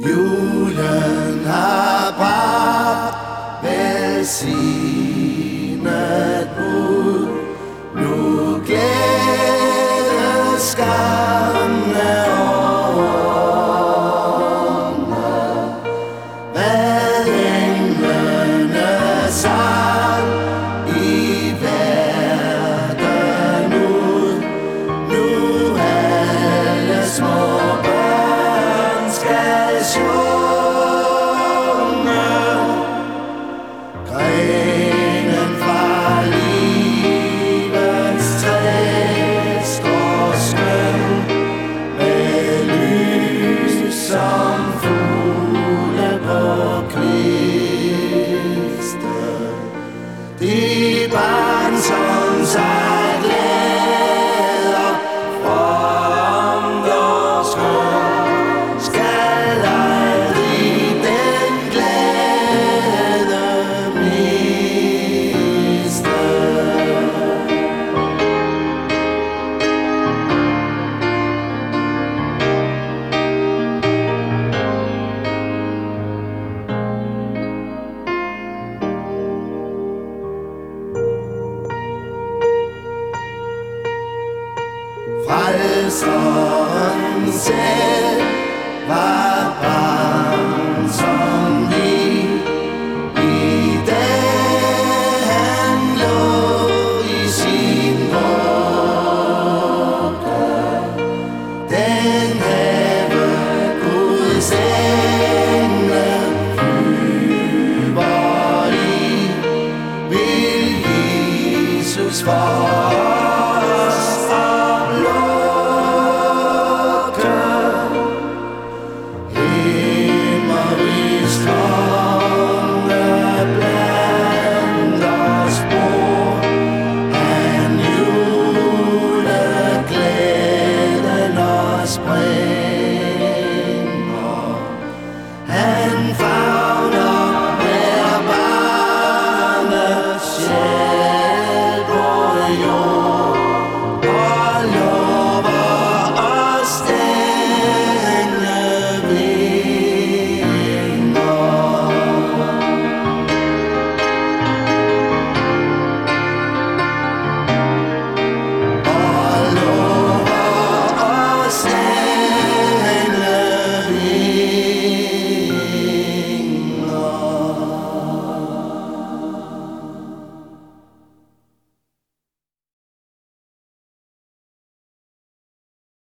Julen har bragt velsignet bud. Nu glædes gamle årene, hvad englene sang i verden ud. Nu alle små børn skal sjunge. Grenen fra livets træ står skøn med lys som fugle på kvisten. De barn som sig glæder fromt og skønt skal aldrig den glæde miste. Frelseren selv var